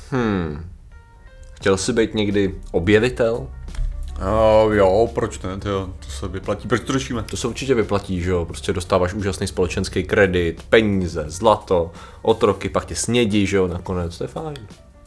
Chtěl jsi být někdy objevitel? Jo, proč ne, to se vyplatí, proč to řešíme? To se určitě vyplatí, že jo, prostě dostáváš úžasný společenský kredit, peníze, zlato, otroky, pak tě snědí, že jo, nakonec, to je fajn.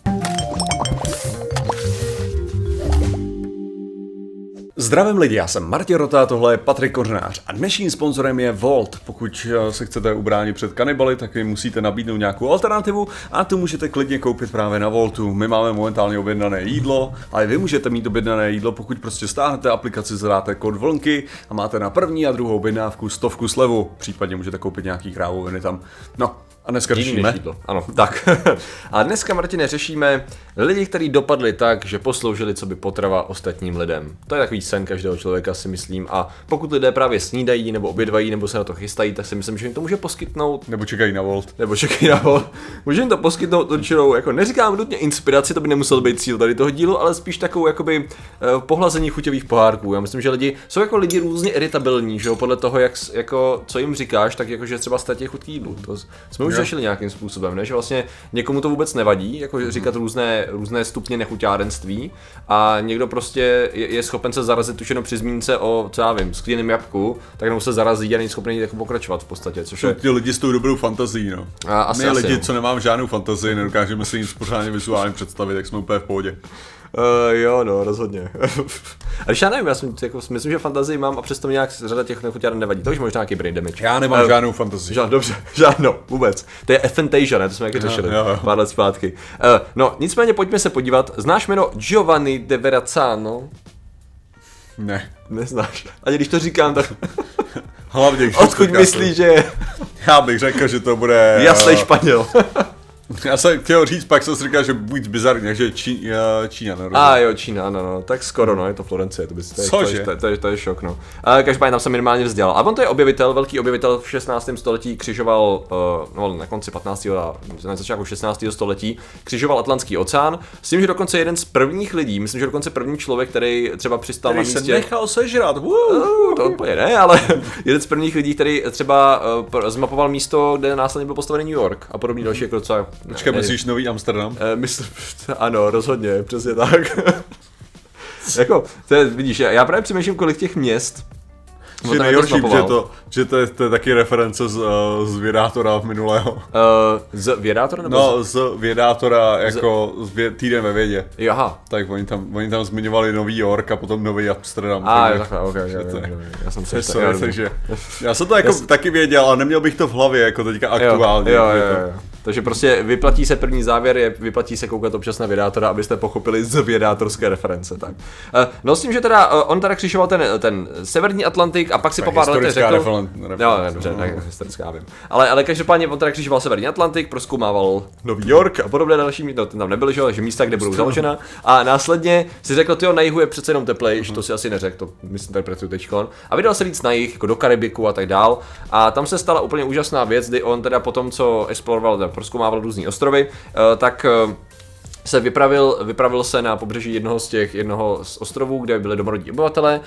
Zdravím lidi, já jsem Martin Rota, tohle je Patrik Kořenář a dnešním sponzorem je Volt. Pokud se chcete ubránit před kanibaly, tak jim musíte nabídnout nějakou alternativu a tu můžete klidně koupit právě na Voltu. My máme momentálně objednané jídlo, ale vy můžete mít objednané jídlo, pokud prostě stáhnete aplikaci, zadáte kód vlnky a máte na první a druhou objednávku 100 slevu. Případně můžete koupit nějaký krávoviny tam. No. A dneska řešíme. Ano, tak. A dneska, Martine, řešíme lidi, kteří dopadli tak, že posloužili co by potrava ostatním lidem. To je takový sen každého člověka, si myslím. A pokud lidé právě snídají, nebo obědvají, nebo se na to chystají, tak si myslím, že jim to může poskytnout. Nebo čekají na Volt. Může jim to poskytnout určitou, jako neříkám nutně inspiraci, to by nemusel být cíl tady toho dílu, ale spíš takovou jakoby pohlazení chuťových pohárků. Já myslím, že lidi jsou jako lidi různě iritabilní, že jo, podle toho, jako co jim říkáš, tak jakože třeba ztratí chuť k jídlu. To jsme už řešili nějakým způsobem, ne? Že vlastně někomu to vůbec nevadí, jako říkat různé stupně nechuťárenství a někdo prostě je schopen se zarazit už jenom při zmínce o, co já vím, skvělém jabku, tak nebo se zarazí a není schopný jako pokračovat v podstatě, což je... Ty lidi s tou dobrou fantazií, no. My lidi, no. Co nemám žádnou fantazii, nedokážeme si nic pořádně vizuálně představit, tak jsme úplně v pohodě. Jo, no, rozhodně. A když já nevím, já myslím, že fantazii mám a přesto mě nějak řada těch nechuťáren nevadí. To už možná nějaký brain damage. Já nemám žádnou fantazii. Dobře, žádnou, vůbec. To je Fantasia, ne? To jsme jaký řešili pár let zpátky. No, nicméně pojďme se podívat. Znáš jméno Giovanni de Verrazzano? Ne. Neznáš. Ani když to říkám, tak... Hlavně, odkud myslíš, že... Já bych řekl, že to bude... Jasný Španěl. Já jsem chtěl říct, pak jsem si říkal, že buď bizarně, že Čína, no. Jo, Čína, no, tak skoro, no, je to Florencie, to je šok, no. Každopádně tam jsem minimálně vzdělal. A on to je objevitel, velký objevitel v 16. století, křižoval, na konci 15. a na začátku 16. století, křižoval Atlantský oceán, s tím, že dokonce jeden z prvních lidí, myslím, že dokonce první člověk, který třeba přistál na místě... se nechal sežrat, to úplně ne, ale jeden z prvních lidí, který třeba zmapoval místo, kde následně byl postavený New York a podobný další jako docela... Počkej, myslíš Nový Amsterdam? Myslím, ano, rozhodně, přesně tak. Jako, vidíš, já právě přemýšlím, kolik těch měst. Je nejhorší, že to je taky reference z Vědátora minulého. Z Vědátora? Nebo no, z Vědátora, jako týden ve vědě. Aha. Tak oni tam zmiňovali Nový York a potom Nový Amsterdam. Jo, takhle, ok. Já jsem si takže já jsem to jako taky věděl, ale neměl bych to v hlavě, jako teďka aktuálně. Jo. Takže prostě vyplatí se první závěr, vyplatí se koukat občas na Vědátora, abyste pochopili z vědátorské reference. Tak. No s tím, že teda on teda křižoval ten severní Atlantik a pak si po pár letech řekl... Dobře, historická, vím. Ale každopádně on teda křižoval severní Atlantik, prozkoumával Nový York a podobné další, tam nebyly, že místa, kde budou založena. A následně si řekl, na jihu je přece jenom teplejš, to si asi neřekl, to myslím interpretuji teďkon. A vydal se víc na jih, jako do Karibiku a tak dál. A tam se stala úplně úžasná věc, kdy on teda potom, co exploroval, prozkoumával různý ostrovy, tak se vypravil se na pobřeží jednoho z ostrovů, kde byli domorodí obyvatelé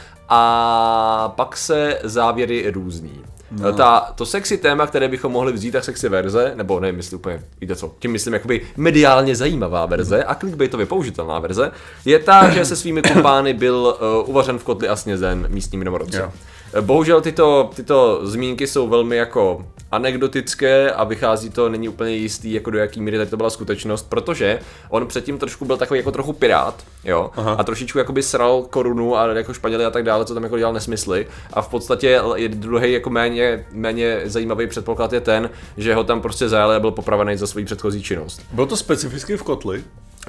a pak se závěry různí. No. To sexy téma, které bychom mohli vzít, tak sexy verze, nebo nevím, jestli úplně, víte co, tím myslím jakoby mediálně zajímavá verze a clickbaitově použitelná verze, je ta, že se svými kumpány byl uvařen v kotli a snězen místními domorodci. Yeah. Bohužel tyto zmínky jsou velmi jako anekdotické a vychází to, není úplně jistý, jako do jaký míry to byla skutečnost, protože on předtím trošku byl takový jako trochu pirát, jo, a trošičku jakoby sral korunu a jako Španěli a tak dále, co tam jako dělal nesmysly a v podstatě je druhý jako méně zajímavý předpoklad je ten, že ho tam prostě zajali a byl popravený za svou předchozí činnost. Bylo to specificky v kotli?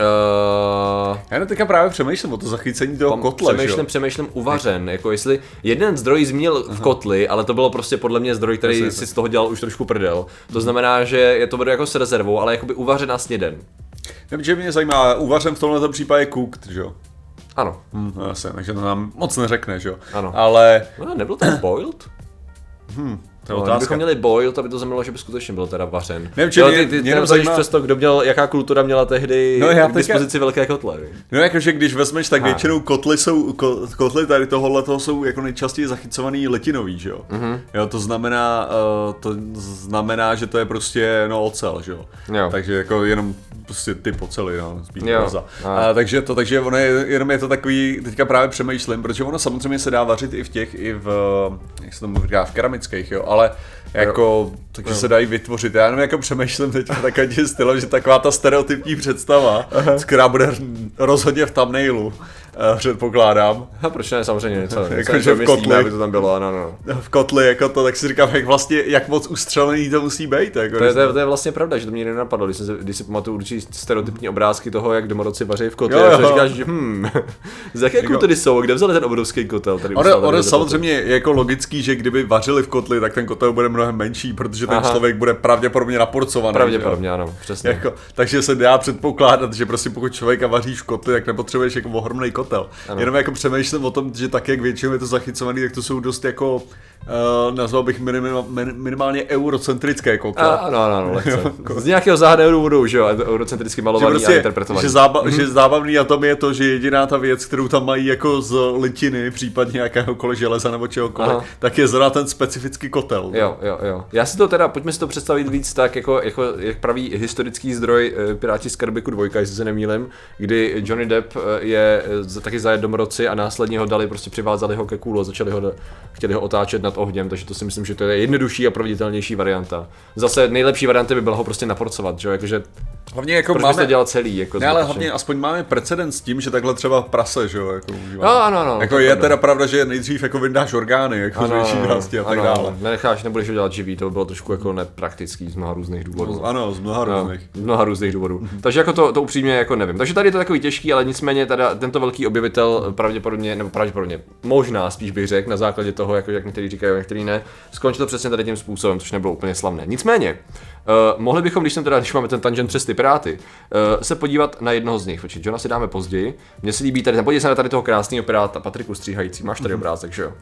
Já teďka právě přemýšlím o to zachycení toho kotle, Přemýšlím uvařen, jako jestli jeden zdroj zmínil v kotli, ale to bylo prostě podle mě zdroj, který si z toho dělal už trošku prdel. To znamená, že je to vedu jako s rezervou, ale jakoby uvařen a sněden. Že mě zajímá, uvařen v tomhle případě cooked, že jo? Ano. Jasně, takže to nám moc neřekne, že jo? Ano. Ale... Nebyl to boiled? Kdybychom měli boil, to by to znamenalo, že by skutečně byl teda vařen. Nevím, ty teda zajíš přes to, kdo měl, jaká kultura měla tehdy k dispozici velké kotle. No jakože když vezmeš, tak většinou kotly tady tohohle jsou jako nejčastěji zachycovaný letinový, že jo? Jo, to znamená, že to je prostě ocel, že jo? Takže jako jenom prostě typ oceli, spíš koza. Takže ono je to takový, teďka právě přemýšlím, protože ono samozřejmě se dá vařit i jak se tomu říká, v keramických, jo, ale jako, takže se dají vytvořit. Já jenom jako přemýšlím teďka takovým stylem, že taková ta stereotypní představa, která bude rozhodně v thumbnailu, předpokládám. A proč ne, samozřejmě něco. Jakože v kotli, aby to tam bylo, ano. V kotli, jako to, tak si říkám, jak moc ustřelený to musí být. Jako, to je vlastně pravda, že to mě nenapadlo, když si pamatuju určitě stereotypní obrázky toho, jak domorodci vaří v kotli, a říkáš, že z jaké kultury jsou, kde vzali ten obrovský kotel? Ono samozřejmě je jako logický, že kdyby vařili v kotli, tak ten kotel bude mnohem menší, protože ten člověk bude pravděpodobně naporcovaný. Pravděpodobně, ano, přesně. Jako, takže se dá předpokládat, že prostě pokud člověka vaříš v kotli, tak nepotřebuješ jako ohromný kotel. Jenom jako přemýšlím o tom, že tak, jak většinou je to zachycovaný, tak to jsou dost jako, nazval bych minimálně eurocentrické kotle. Ano, lehce. Z nějakého záhadného důvodu, že jo, eurocentricky malovaný prostě, a interpretovaný. Že zábavný na tom je to, že jediná ta věc, kterou tam mají jako z litiny, případně jakéhokoliv železa nebo čehokoliv, tak je zrovna ten specifický kotel. Jo. Já si to teda, pojďme si to představit víc tak, jako jak praví historický zdroj Piráti z Karibiku 2, jestli se nemýlím, kdy Johnny Depp je taky zajet domorodci a následně ho dali, prostě přivázali ho ke kůlu a chtěli ho otáčet nad ohněm, takže to si myslím, že to je jednodušší a proveditelnější varianta. Zase nejlepší varianta by bylo ho prostě naporcovat, že jo, jakože hlavně jako proč to dělat celý, jako ne, ale hlavně aspoň máme precedens s tím, že takhle třeba prase, že jo, jako užíváme. Ano. Jako je teda pravda, že nejdřív jako vyndáš orgány, jako z větší části a tak dále. Nebudeš ho dělat živý, to by bylo trošku jako nepraktický z mnoha různých důvodů. Ano, z mnoha různých důvodů. Takže jako to upřímně jako nevím. Takže tady je to takový těžký, ale nicméně teda tento velký objevitel pravděpodobně, možná spíš bych řekl, na základě toho, jako jak někteří říkají, někteří ne, skončil přesně tady tím způsobem, což nebylo úplně slavné. Nicméně, mohli bychom, když máme ten tangent přes ty piráty, se podívat na jednoho z nich, protože Johna si dáme později. Mně se líbí tady, podívej se na tady toho krásného piráta, Patriku stříhající, máš tady obrázek, že jo?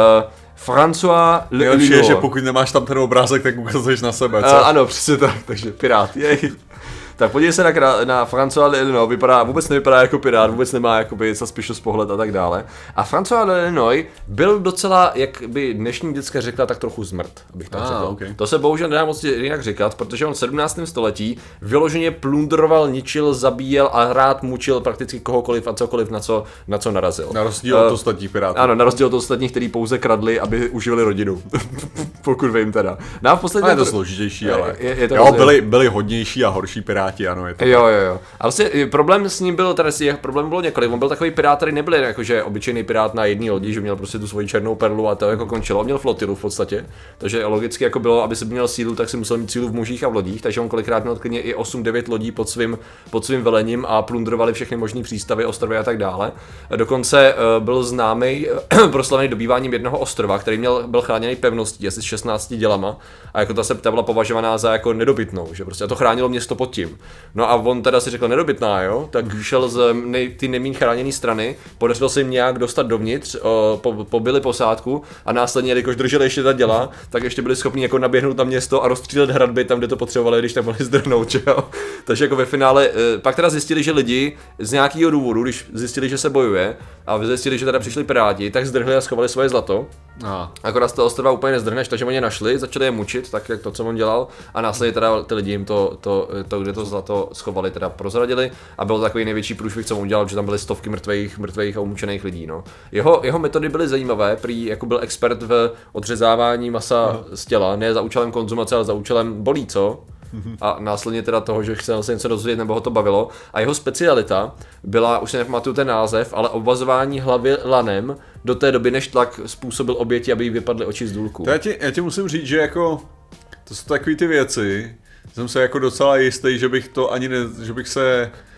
François Nejlepší je, že pokud nemáš tam ten obrázek, tak ukazuješ na sebe, co? Ano, přesně tak, takže pirát, jej. Tak podívej se na François L'Illinois, vůbec nevypadá jako pirát, vůbec nemá jakoby suspicious pohled a tak dále. A François L'Illinois byl docela, jak by dnešní děcka řekla, tak trochu zmrt, abych tak řekl. Okay. To se bohužel nedá moc jinak říkat, protože on v 17. století vyloženě plundroval, ničil, zabíjel a rád mučil prakticky kohokoliv a cokoliv, na co narazil. Na rozdíl od ostatních pirátů. Ano, na rozdíl od ostatních, kteří pouze kradli, aby uživili rodinu. Pokud vím teda. No a v poslední je to složitější, ale je to byli hodnější a horší piráti, ano, je to. Jo. A vlastně problém s ním byl, problém bylo několik. On byl takový pirát, který nebyl jakože obyčejný pirát na jedné lodi, že měl prostě tu svoji černou perlu a to jako končilo. On měl flotilu v podstatě, takže logicky jako bylo, aby se měl sílu, tak si musel mít sílu v mužích a v lodích, takže on kolikrát měl klidně i 8-9 lodí pod svým velením a plundrovali všechny možné přístavy, ostrovy a tak dále. Dokonce byl známý proslavný dobýváním jednoho ostrova, který byl chráněný pevností asi s 16 dělama a jako ta byla považovaná za jako nedobytnou, že prostě a to chránilo město pod tím. No a on teda si řekl nedobytná, jo, tak šel z ty nejméně chráněné strany, podařilo se jim nějak dostat dovnitř, pobili posádku a následně, jelikož drželi ještě ta děla, tak ještě byli schopni jako naběhnout na město a rozstřílet hradby tam, kde to potřebovali, když tam mohli zdrhnout, jo. Takže jako ve finále, pak teda zjistili, že lidi z nějakého důvodu, když zjistili, že se bojuje a zjistili, že teda přišli piráti, tak zdrhli a schovali svoje zlato. Akorát z toho ostrova úplně nezdrhneš, takže oni je našli, začali je mučit, tak jak to, co on dělal, a následně teda ty lidi jim to kde to zlato schovali, teda prozradili a byl takový největší průšvih, co on udělal, že tam byly stovky mrtvých a umučených lidí, no. Jeho metody byly zajímavé, prý jako byl expert v odřezávání masa z těla, ne za účelem konzumace, ale za účelem bolí, co? A následně teda toho, že chtěl se něco dozvědět nebo ho to bavilo. A jeho specialita byla, už se nepamatuju ten název, ale obvazování hlavy lanem do té doby, než tlak způsobil oběti, aby jí vypadly oči z důlku. Já ti musím říct, že jako to jsou takové ty věci, jsem se jako docela jistý, že bych to ani že bych se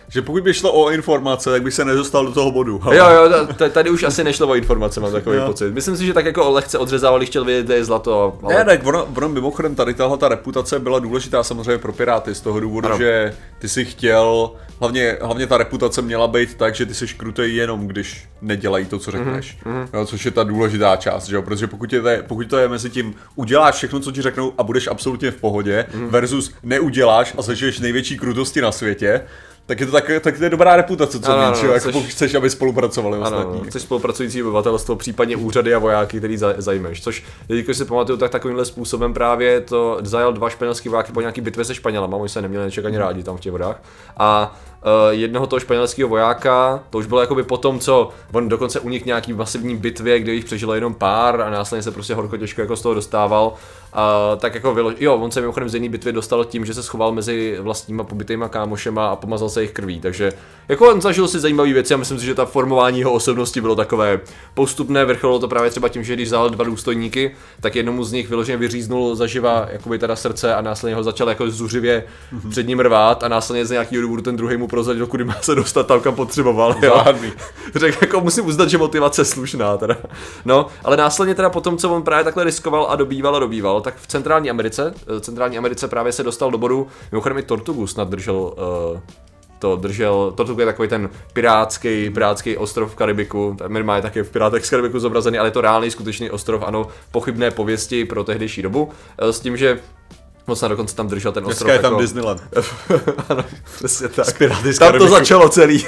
Že pokud by šlo o informace, tak bych se nedostal do toho bodu. Jo, tady už asi nešlo o informace, mám takový pocit. Myslím si, že tak jako lehce odřezávali, chtěl vědět, kde je zlato. Ale... Ne, tak ono mimochodem tady ta reputace byla důležitá samozřejmě pro Piráty z toho důvodu, že ty si chtěl, hlavně ta reputace měla být tak, že ty jsi krutej jenom když nedělají to, co řekneš. Jo, což je ta důležitá část, že jo? Protože pokud to je mezi tím uděláš všechno, co ti řeknou a budeš absolutně v pohodě, versus neuděláš a začneš největší krutosti na světě, tak je to tak je dobrá reputace, co mít, jako pokud chceš, aby spolupracovali ostatní. Chceš spolupracující obyvatelstvo, případně úřady a vojáky, který zajmeš. Což, když si pamatuju, tak takovýmhle způsobem právě to zajal 2 španělský vojáky po nějaký bitvě se Španělama, oni se neměli nečekaně rádi tam v těch vodách. A jednoho toho španělského vojáka, to už bylo jakoby po tom, co on dokonce unikl nějaký masivní bitvě, kde jich přežilo jenom pár a následně se prostě horko těžko jako z toho dostával. Tak jako on se mimochodem z jedné bitvy dostal tím, že se schoval mezi vlastníma pobytejma kámošema a pomazal se jich krví, takže jako on zažil si zajímavé věci a myslím si, že ta formování jeho osobnosti bylo takové postupné, vrcholilo to právě třeba tím, že když vzal 2 důstojníky, tak jednomu z nich vyloženě vyříznul zaživa jakoby teda srdce a následně ho začal jako zuřivě před ním rvát a následně z nějakého důvodu ten druhý mu prozradil, kudy má se dostat tam, kam potřeboval. Řekl, jako musím uznat, že motivace slušná teda. No, ale následně teda potom, co on právě takhle riskoval a dobýval, tak v Centrální Americe právě se dostal do bodu, mimochodem i Tortugu snad držel, Tortuga je takový ten pirátský ostrov v Karibiku, minimálně taky v Pirátech z Karibiku zobrazený, ale je to reálný skutečný ostrov, ano, pochybné pověsti pro tehdejší dobu, s tím, že on se dokonce tam držel ten ostrov. Dneska je tam jako... Disneyland. Ano, přesně tak. Tam to začalo celý.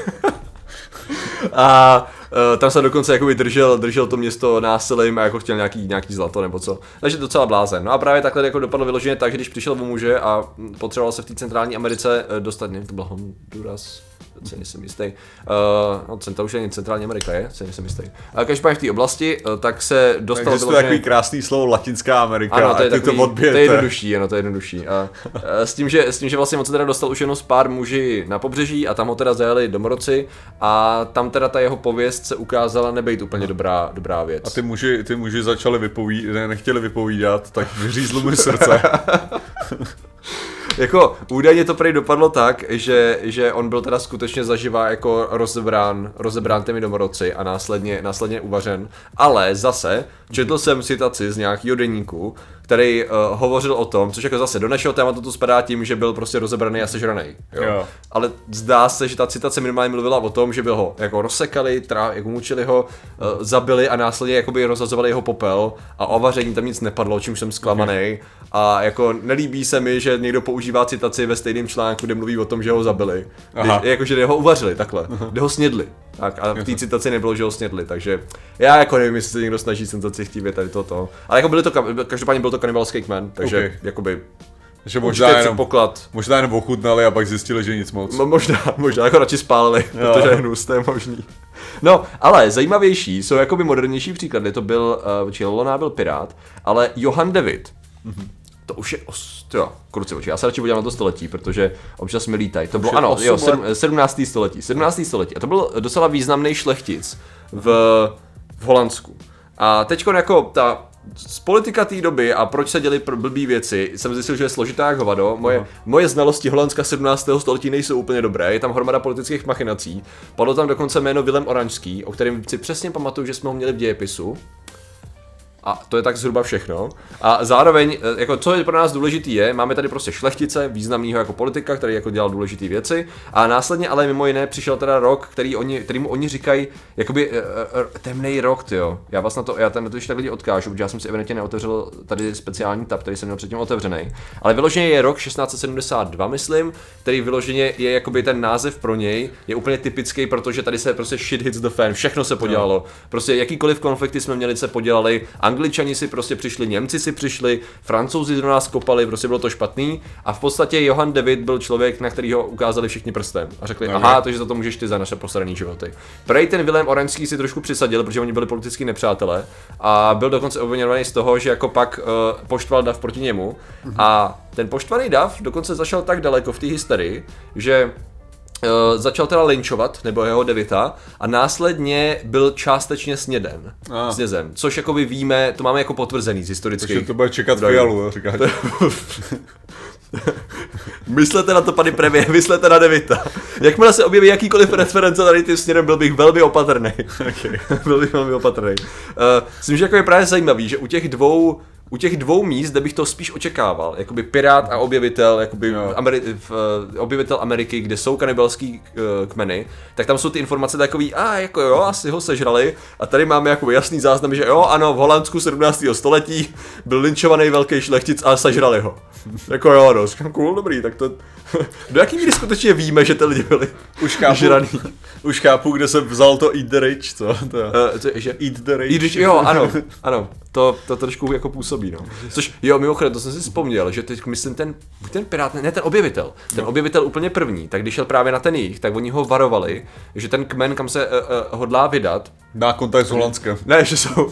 A tam se dokonce jakoby držel to město násilím a jako chtěl nějaký zlato nebo co. Takže docela blázen. No a právě takhle jako dopadlo vyloženě tak, že když přišel o muže a potřeboval se v té Centrální Americe dostat, nevím, to byl Honduras, se nejsem jistý. To už je Centrální Amerika, se nejsem jistý. Každopádně v té oblasti, tak se dostal vyloženě... takový krásný slovo Latinská Amerika, ano, to je jednodušší. S tím, že vlastně on se teda dostal už jenom s pár muži na pobřeží a tam ho teda zajali domorodci a tam teda ta jeho pověst se ukázala nebejt úplně dobrá věc. A ty muži začali nechtěli vypovídat, tak vyřízlo mu srdce. Jako údajně to prý dopadlo tak, že on byl teda skutečně zaživa jako rozebrán těmi domorodci a následně uvařen, ale zase četl jsem citaci z nějakého deníku, který hovořil o tom, což jako zase do našeho tématu to spadá tím, že byl prostě rozebraný a sežraný. Jo. Ale zdá se, že ta citace minimálně mluvila o tom, že by ho jako rozsekali, jako mučili ho, zabili a následně jakoby rozhazovali jeho popel a o vaření tam nic nepadlo, čímž jsem zklamaný. A jako nelíbí se mi, že někdo používá citaci ve stejném článku, kde mluví o tom, že ho zabili. Jakože ho uvařili takhle, kde ho snědli. Tak a v té citaci nebylo, že ho snědli, takže já jako nevím, jestli se někdo snaží senzaci chtít tady toto. Ale jako každopádně byl to kanibalský kmen, takže jakoby že možná jenom ochutnali a pak zjistili, že nic moc. Možná jako radši spálili, protože je hnus, to je možný. No, ale zajímavější jsou jakoby modernější příklady, to byl, Lona byl pirát, ale Johann David. To už je kruci oči. Já se radši podívám na to století, protože občas mi lítají. To bylo 17. století. 17. století. A to byl docela významný šlechtic v Holandsku. A teďko jako z politika té doby a proč se děly blbý věci, jsem zjistil, že je složitá jak hovado. Moje znalosti Holandska 17. století nejsou úplně dobré, je tam hromada politických machinací. Padlo tam dokonce jméno Vilém Oranžský, o kterém si přesně pamatuju, že jsme ho měli v dějepisu. A to je tak zhruba všechno. A zároveň, jako co je pro nás důležitý máme tady prostě šlechtice, významného jako politika, který jako dělal důležité věci. A následně ale mimo jiné přišel teda rok, kterýmu oni říkají jakoby temnej rok, tyjo. Já ten na to ještě tak lidi odkážu, protože já jsem si evidentně neotevřel tady speciální tab, který jsem měl předtím otevřený. Ale vyloženě je rok 1672, myslím, který vyloženě je jakoby ten název pro něj, je úplně typický, protože tady se prostě shit hits the fan, všechno se podělalo. Prostě jakýkoliv konflikty jsme měli, se podělali. Angličani si prostě přišli, Němci si přišli, Francouzi do nás kopali, prostě bylo to špatný a v podstatě Johann David byl člověk, na kterýho ukázali všichni prstem a řekli, takže za to můžeš ty za naše posraný životy. Prej ten Vilém Oranžský si trošku přisadil, protože oni byli politický nepřátelé a byl dokonce obviněný z toho, že jako pak poštval dav proti němu a ten poštvaný dav dokonce zašel tak daleko v té hysterii, že začal teda lynčovat, nebo jeho Davida, a následně byl částečně sněden. Což jako víme, to máme jako potvrzený z historických. Takže to bude čekat Fialu, říkáš. Myslete na to, pane premiére, myslete na Devita. Jakmile se objeví jakýkoliv reference tady tím směrem, byl bych velmi opatrný. Okay. Byl bych velmi opatrný. Myslím, že jako je právě zajímavý, že u těch dvou míst, kde bych to spíš očekával, jakoby pirát a objevitel, jakoby objevitel Ameriky, kde jsou kanibalský kmeny, tak tam jsou ty informace takový, jako jo, asi ho sežrali, a tady máme jakoby jasný záznam, že jo, ano, v Holandsku 17. století byl lynčovaný velký šlechtic a sežrali ho. Jako jo, no, cool, dobrý, tak to... Do jaký míry skutečně víme, že ty lidi byli žraný? Už chápu, kde se vzal to eat the rich, co? Že eat the rich. Jo, ano, to trošku jako působí, no. Což, jo, mimochodem, to jsem si vzpomněl, že teď myslím ten pirát, ne ten objevitel, objevitel úplně první, tak když šel právě na ten jich, tak oni ho varovali, že ten kmen, kam se hodlá vydat, má kontakt s Holandskem. Ne,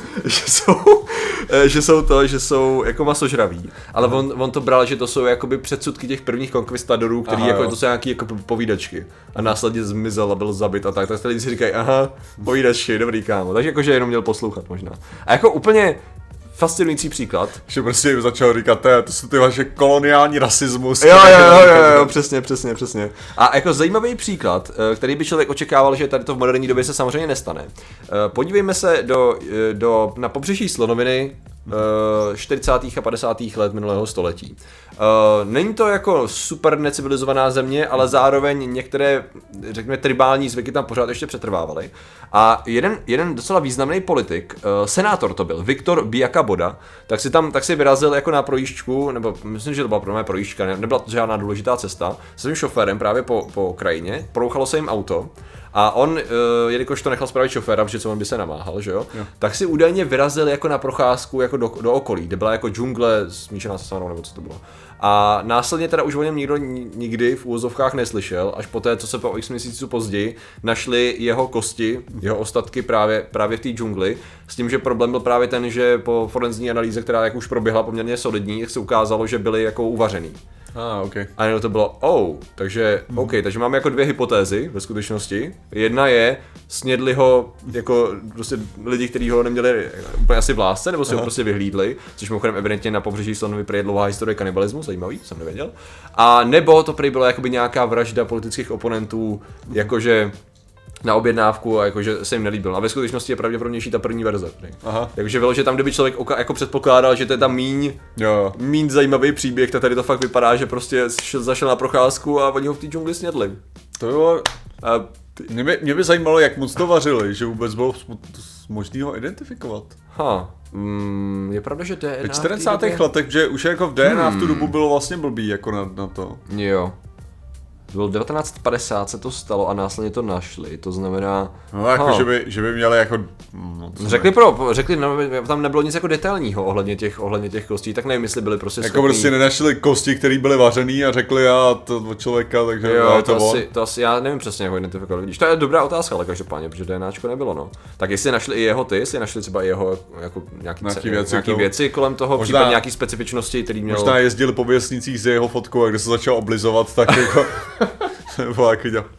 že jsou jako masožraví, ale on to bral, že to jsou jakoby předsudky těch prvních konkvistadorů, který jako to jsou nějaký jako povídačky a následně zmizel a byl zabit a tak lidi si říkají, aha, povídačky, dobrý kámo, takže jakože jenom měl poslouchat možná. A jako úplně fascinující příklad. Že prostě jim začal říkat, to jsou ty vaše koloniální rasismus. Jo, přesně. A jako zajímavý příklad, který by člověk očekával, že tady to v moderní době se samozřejmě nestane. Podívejme se na pobřeží Slonoviny 40. a 50. let minulého století. Není to jako super necivilizovaná země, ale zároveň některé, řekněme, tribální zvyky tam pořád ještě přetrvávaly. A jeden docela významný politik, senátor to byl, Viktor Biakaboda, tak si vyrazil jako na projížďku, nebo myslím, že to byla pro projížďka, nebyla to žádná důležitá cesta, s svým šoférem právě po krajině, porouchalo se jim auto. A on, jelikož to nechal spravit šoféra, protože co on by se namáhal, že jo, tak si údajně vyrazil jako na procházku jako do okolí, kde byla jako džungle smíšená se savanou, nebo co to bylo. A následně teda už o něm nikdo nikdy v úvozovkách neslyšel, až poté, co se po x měsíců později našli jeho kosti, jeho ostatky právě v té džungli, s tím, že problém byl právě ten, že po forenzní analýze, která jak už proběhla poměrně solidní, se ukázalo, že byly jako uvařený. Okay. A jenom to bylo, takže máme jako dvě hypotézy ve skutečnosti. Jedna je, snědli ho jako prostě lidi, kteří ho neměli úplně asi v lásce, nebo si ho prostě vyhlídli, což mimochodem evidentně na pobřeží Slonoviny prý je dlouhá historie kanibalismu, zajímavý, jsem nevěděl. A nebo to prý bylo jakoby nějaká vražda politických oponentů, jakože na objednávku a jakože se jim nelíbil. A ve skutečnosti je pravděpodobnější ta první verze. Takže bylo, že tam, kdyby člověk jako předpokládal, že to je tam míň zajímavý příběh, tak tady to fakt vypadá, že prostě zašel na procházku a oni ho v té džungli snědli. To bylo... Mě by zajímalo, jak moc to vařili, že vůbec bylo možný ho identifikovat. Je pravda, že DNA v 40. letech, že už jako v DNA v tu dobu bylo vlastně blbý jako na to. Jo. Bylo 1950 se to stalo a následně to našli, to znamená... No jako, že by měli jako... Řekli, tam nebylo nic jako detailního ohledně těch kostí, tak nevím, jestli byli prostě jako schopní... prostě nenašli kosti, které byly vařený a řekli to od člověka, takže jo, to asi já nevím přesně, jak ho identifikovat. Vidíš, to je dobrá otázka, ale každopádně, protože DNAčko nebylo, no. Tak jestli našli i jeho jestli našli třeba i jeho jako nějaký věci kolem toho, případně nějaký specifičnosti, který měl... Možná jezdili po vesnicích s jeho fotkou a kde se začal oblizovat, tak jako... Nebo jak viděl.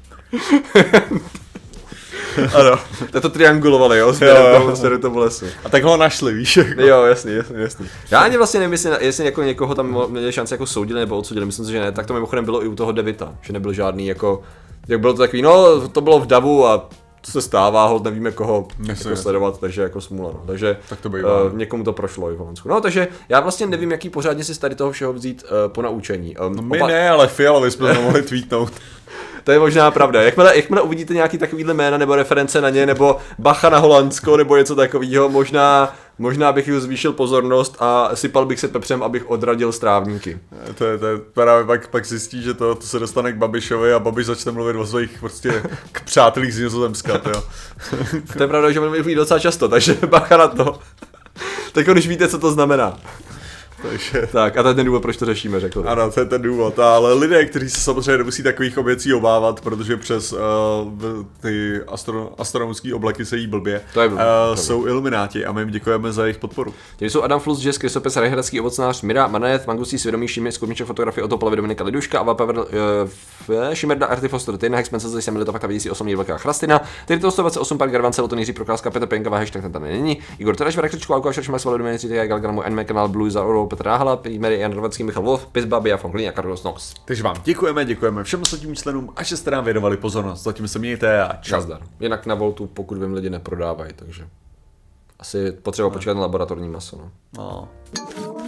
Ano, to triangulovali, jo, směrem tomu lesu. A tak ho našli, víš, jako. Jo, jasný. Já ani vlastně nevím, jestli jako někoho tam měli šanci jako soudili nebo odsudili, myslím si, že ne, tak to mimochodem bylo i u toho Devita, že nebyl žádný jako, jak bylo to takový, to bylo v davu a to se stává, holt nevíme koho jako sledovat, takže jako smůla, no. Takže tak to bývá. Někomu to prošlo i v Holandsku. No, takže já vlastně nevím, jaký pořádně si z tady toho všeho vzít po naučení. My ne, ale Fialovi jsme to mohli tweetnout. To je možná pravda. Jakmile uvidíte nějaký takovýhle jména nebo reference na ně, nebo bacha na Holandsko, nebo něco takového, možná bych jim zvýšil pozornost a sypal bych se pepřem, abych odradil strávníky. To je právě pak zjistí, že to se dostane k Babišovi a Babiš začne mluvit o svých prostě k přátelích z Nizozemska, jo. To je pravda, že mluví docela často, takže bacha na to. Tak když víte, co to znamená. Takže... Tak a to je ten důvod, proč to řešíme, řekl. Ano, to je ten důvod, ale lidé, kteří se samozřejmě nemusí takových věcí obávat, protože přes ty astronomické oblaky se jí blbě, jsou ilumináti a my jim děkujeme za jejich podporu. Těmi jsou Adam Flus, Jess, Krysopes, Rajhradský ovocnář, Mira, Manajet, Mangustí, Svědomí, Šimi, Skutniček, fotografie, Otoplavy, Dominika Liduška, Ava Pavel, Šimerda, Artifoster, Tyna, Hexpense, Zajse, Milita, Fakta, vidící osobní velká chrastina, tedy to 128 pár Garvance, Loton, Jiří Procházka, Petr Penka, hashtag ten tam není, Igor Tereš, Varekřičko, Alko, Šeršma, Svalu, Dominik, Galgramu, Anime, kanál Blue, za Petr Náhala, Mary Jan Rovecký, Michal Wolf, Pizbabi a Fonklín a Carlos Nox. Takže vám děkujeme všem ostatním členům a že jste nám věnovali pozornost. Zatím se mějte a čau. Nazdar. Jinak na Voltu, pokud vím, lidi neprodávají, takže asi potřeba počkat na laboratorní maso. No.